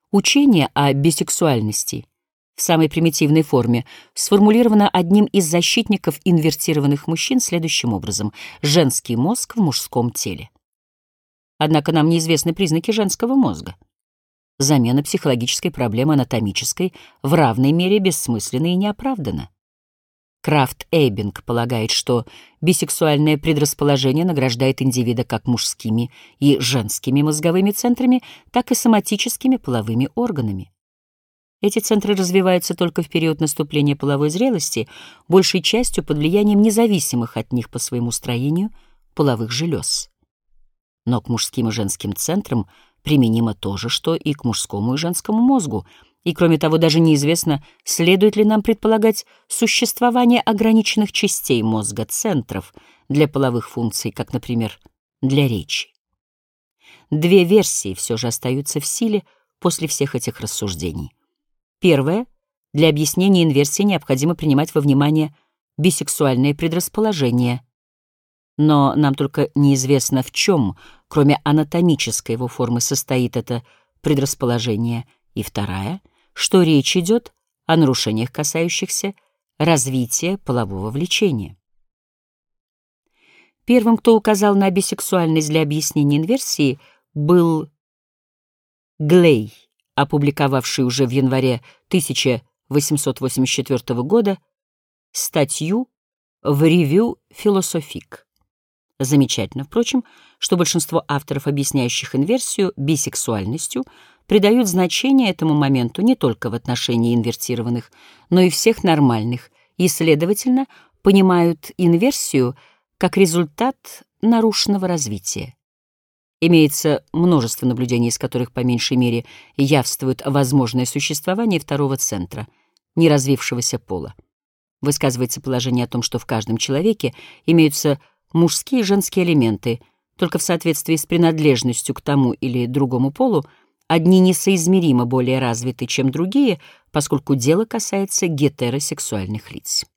Учение о бисексуальности в самой примитивной форме сформулировано одним из защитников инвертированных мужчин следующим образом: «Женский мозг в мужском теле». Однако нам неизвестны признаки женского мозга. Замена психологической проблемы анатомической в равной мере бессмысленна и неоправданна. Крафт-Эйбинг полагает, что бисексуальное предрасположение награждает индивида как мужскими и женскими мозговыми центрами, так и соматическими половыми органами. Эти центры развиваются только в период наступления половой зрелости, большей частью под влиянием независимых от них по своему строению половых желез. Но к мужским и женским центрам применимо то же, что и к мужскому и женскому мозгу, и, кроме того, даже неизвестно, следует ли нам предполагать существование ограниченных частей мозга, центров для половых функций, как, например, для речи. Две версии все же остаются в силе после всех этих рассуждений. Первая: для объяснения инверсии необходимо принимать во внимание бисексуальное предрасположение, но нам только неизвестно, в чем, кроме анатомической его формы, состоит это предрасположение. И вторая, что речь идет о нарушениях, касающихся развития полового влечения. Первым, кто указал на бисексуальность для объяснения инверсии, был Глей, опубликовавший уже в январе 1884 года статью в Revue philosophique. Замечательно, впрочем, что большинство авторов, объясняющих инверсию бисексуальностью, придают значение этому моменту не только в отношении инвертированных, но и всех нормальных, и, следовательно, понимают инверсию как результат нарушенного развития. Имеется множество наблюдений, из которых по меньшей мере явствует возможное существование второго центра, неразвившегося пола. Высказывается положение о том, что в каждом человеке имеются мужские и женские элементы, только в соответствии с принадлежностью к тому или другому полу одни несоизмеримо более развиты, чем другие, поскольку дело касается гетеросексуальных лиц.